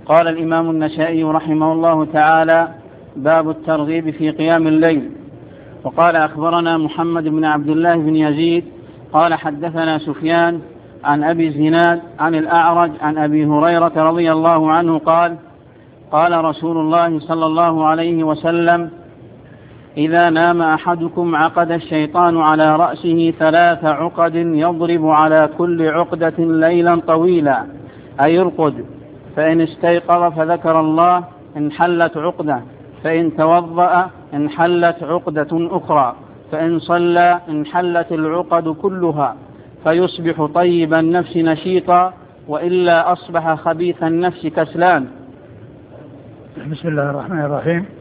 قال الإمام النسائي رحمه الله تعالى: باب الترغيب في قيام الليل. وقال: أخبرنا محمد بن عبد الله بن يزيد قال حدثنا سفيان عن أبي الزناد عن الأعرج عن أبي هريرة رضي الله عنه قال: قال رسول الله صلى الله عليه وسلم: إذا نام أحدكم عقد الشيطان على رأسه 3 عقد يضرب على كل عقدة ليلا طويلا، أي يرقد، فإن استيقظ فذكر الله انحلت عقدة، فإن توضأ انحلت عقدة أخرى، فإن صلى انحلت العقد كلها، فيصبح طيب النفس نشيطا، وإلا أصبح خبيث النفس كسلان. بسم الله الرحمن الرحيم.